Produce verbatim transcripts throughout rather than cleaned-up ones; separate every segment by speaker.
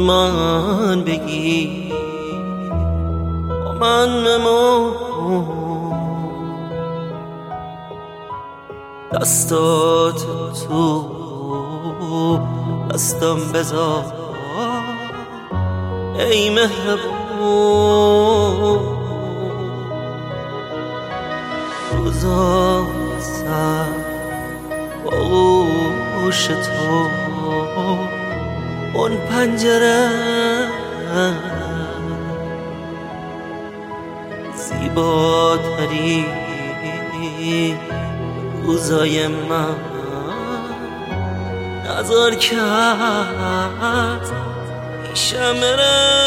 Speaker 1: ایمان بگی با من بمون، دستات تو دستم بذار ای مهربون. روزا سر باغوش تو اون پنجره زیباتری روزای من نظر کرد پیشم بره.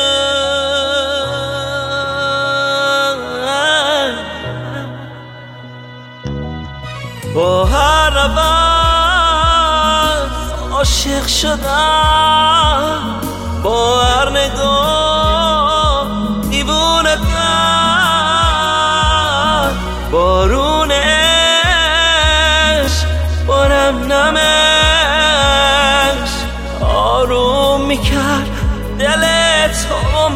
Speaker 1: با هر نفس عاشق شدم، با هر نگاه دیوونه کرد. بارون عشق بارم نمش آروم میکرد دل تو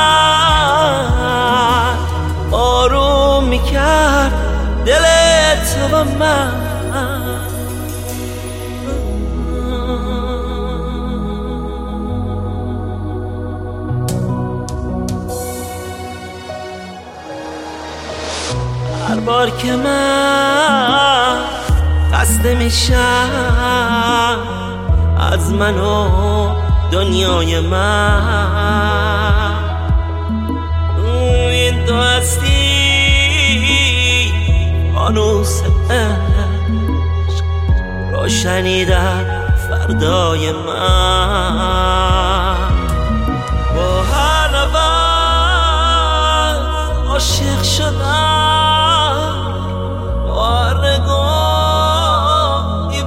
Speaker 1: من، آروم میکرد دل تو من. هر بار که من خسته میشم از من و دنیای من، این تو هستی فانوس عشق روشنی در فردای من. با هر نفس عاشق شدم، با هر نگاه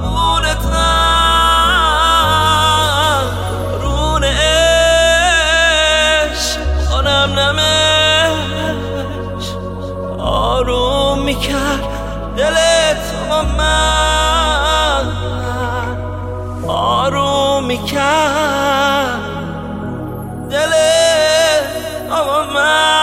Speaker 1: دیوونتم. رون عشق آنم نمش آروم میکرد دل تو من، آروم میکرد دل تو من.